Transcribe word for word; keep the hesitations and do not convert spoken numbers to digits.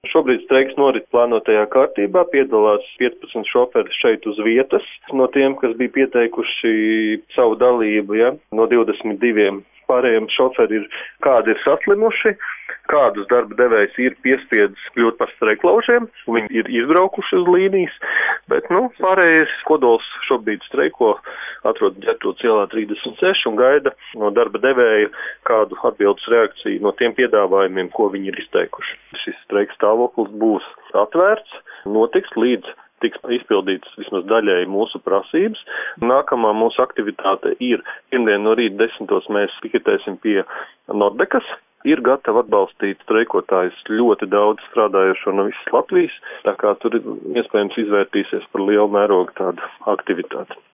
Šobrīd streiks norit plānotajā kārtībā, piedalās piecpadsmit šoferi šeit uz vietas, no tiem, kas bija pieteikuši savu dalību, ja, no divdesmit diviem. Pārējiem šoferi ir, kādi ir saslimuši, kādus darba devējs ir piespiedis kļūt par streiklaužiem, viņi ir izbraukuši uz līnijas, bet, nu, pārējais kodols šobrīd streiko, atrod ģerbtūras ielā trīsdesmit seši un gaida no darba devēja kādu atbildes reakciju no tiem piedāvājumiem, ko viņi ir izteikuši. Šis streiks stāvoklis būs atvērts, notiks līdz tiks izpildītas vismaz daļēji mūsu prasības. Nākamā mūsu aktivitāte ir pirmdien no rīta desmitos mēs piketēsim pie Nordekas. Ir gatavi atbalstīt streikotājus ļoti daudz strādājošo no visas Latvijas, tā kā tur iespējams izvērtīsies par lielu mērogu tādu aktivitāti.